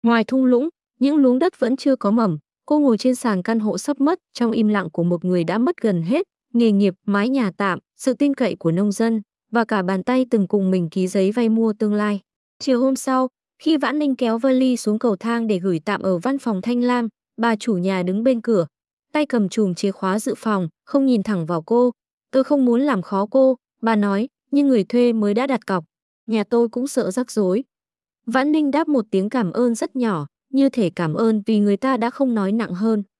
Ngoài thung lũng, những luống đất vẫn chưa có mầm. Cô ngồi trên sàn căn hộ sắp mất, trong im lặng của một người đã mất gần hết, nghề nghiệp, mái nhà tạm, sự tin cậy của nông dân, và cả bàn tay từng cùng mình ký giấy vay mua tương lai. Chiều hôm sau, khi Vãn Ninh kéo vali xuống cầu thang để gửi tạm ở văn phòng Thanh Lam, bà chủ nhà đứng bên cửa, tay cầm chùm chìa khóa dự phòng, không nhìn thẳng vào cô. Tôi không muốn làm khó cô, bà nói, nhưng người thuê mới đã đặt cọc. Nhà tôi cũng sợ rắc rối. Vãn Ninh đáp một tiếng cảm ơn rất nhỏ, như thể cảm ơn vì người ta đã không nói nặng hơn.